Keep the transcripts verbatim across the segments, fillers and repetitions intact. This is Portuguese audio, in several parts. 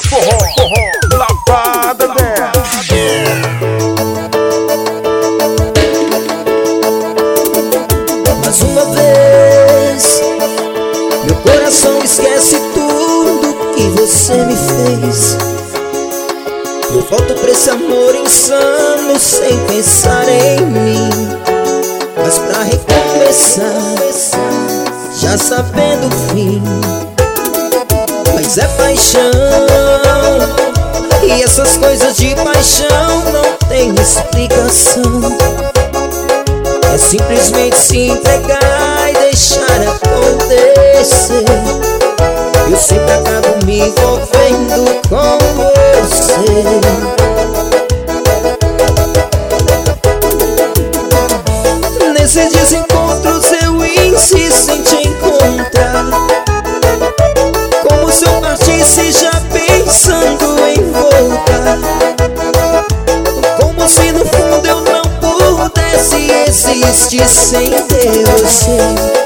forró, forró, lavada dela. Mais uma vez, meu coração esquece tudo que você me fez. Eu volto pra esse amor insano sem pensar em mim. Mas pra recomeçar, já sabendo o fim. Mas é paixão, e essas coisas de paixão não tem explicação. É simplesmente se entregar e deixar acontecer. Eu sempre acabo me envolvendo com você. Nesses desencontros eu insisto em te encontrar, como se eu partisse já pensando em voltar. Como se no fundo eu não pudesse existir sem ter você.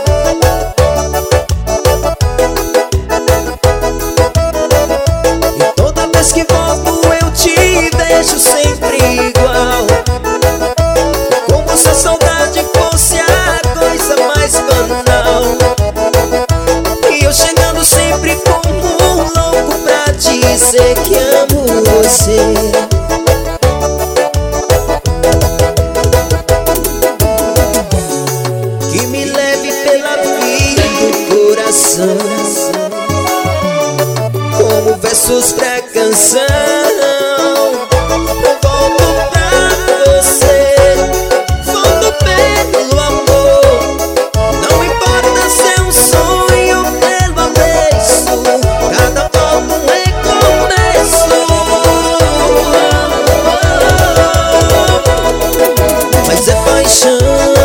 E toda vez que volto eu te deixo sempre igual, como se a saudade fosse a coisa mais banal. E eu chegando sempre como um louco pra dizer que amo você. Que me leve pela vida do coração, como versos pra canção. Eu volto pra você, volto pelo amor. Não importa ser um sonho pelo avesso, cada volta um recomeço. Mas é paixão,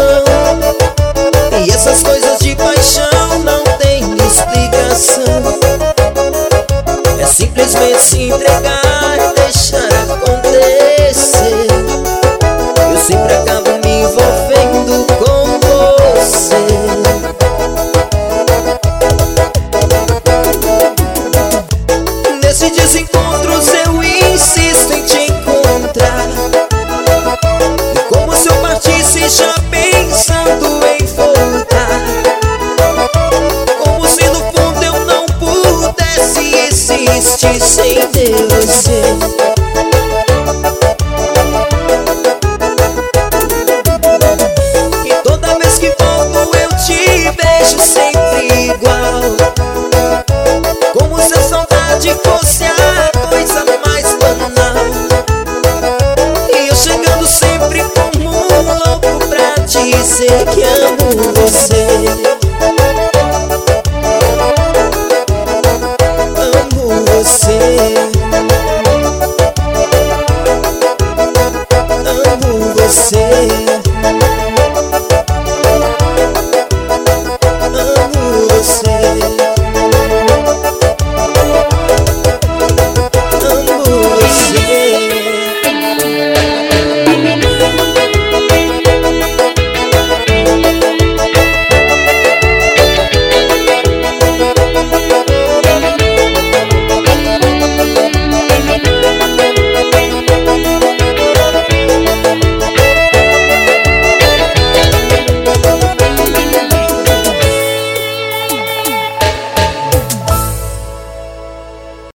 e essas coisas de paixão não tem explicação. É simplesmente se entregar e deixar acontecer. Eu sempre acabo me envolvendo com você. Nesses desencontros eu insisto em te encontrar, e como se eu partisse já pensando em voltar. Como se no fundo eu não pudesse existir sem ter você.